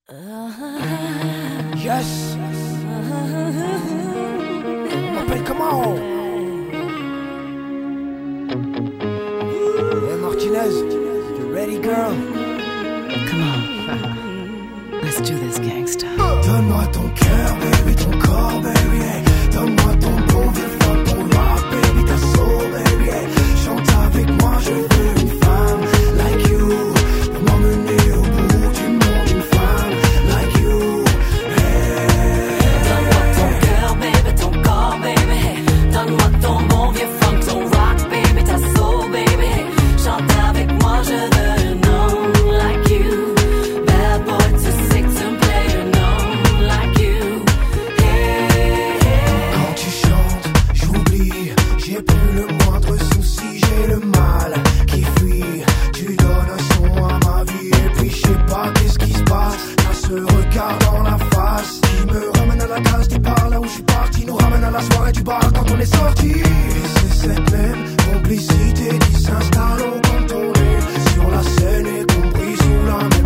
Yes. On m'appelle comment? Hey Martinez, you ready girl? Come on. Let's do this, gangsta. Donne-moi ton cœur, baby, ton corps, baby, hey. Donne-moi ton bon vieux fuck, ton rock, baby, ta soul, baby, hey. Chante avec moi, je veux une femme like you, pour m'emmener au bout du monde, une femme like you, hey. Donne-moi ton cœur, baby, ton corps, baby, hey. Donne-moi ton bon vieux funk, ton rock, baby, ta soul, baby, hey. Chante avec moi, je veux un homme like you. Bad boy too sick to play an homme like you. Hey, hey. Quand tu chantes, j'oublie, j'ai plus le moindre souci, j'ai le mal qui fuit. Tu donnes un son à ma vie et puis je sais pas qu'est-ce qui se passe. T'as ce regard dans la face qui me ramène à la case départ, là où je suis parti, nous ramène à la soirée du bar quand on est sorti. Et c'est cette même complicité qui s'installe au quand on est sur la scène et compris sous la même